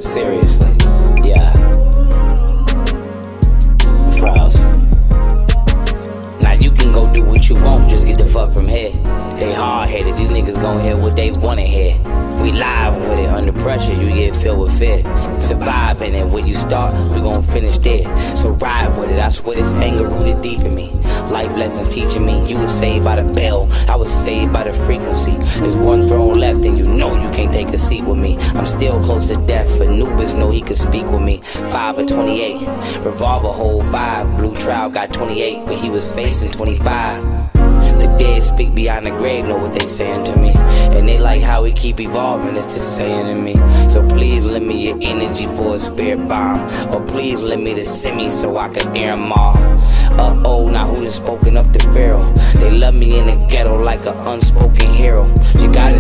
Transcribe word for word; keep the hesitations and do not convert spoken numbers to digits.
Seriously, yeah. Frows. Now you can go do what you want, just get the fuck from here. They hard-headed, these niggas gon' hear what they wanna hear. We live with it, under pressure, you get filled with fear. Surviving it, when you start, we gon' finish there. So ride with it, I swear this anger rooted deep in me. Life lessons teaching me, you was saved by the bell, I was saved by the frequency. There's one throne left and you know you can't take a seat with me. I'm still close to death, Anubis know he could speak with me. Five or twenty-eight, revolver hold five. Blue Trial got twenty-eight, but he was facing twenty-five. The dead speak beyond the grave, know what they saying to me. And they like how we keep evolving, it's just saying to me. So please lend me your energy for a spirit bomb. Or please lend me the semi so I can air them all. Uh-oh, now who done spoken up to Pharaoh? They love me in the ghetto like an unspoken hero. You gotta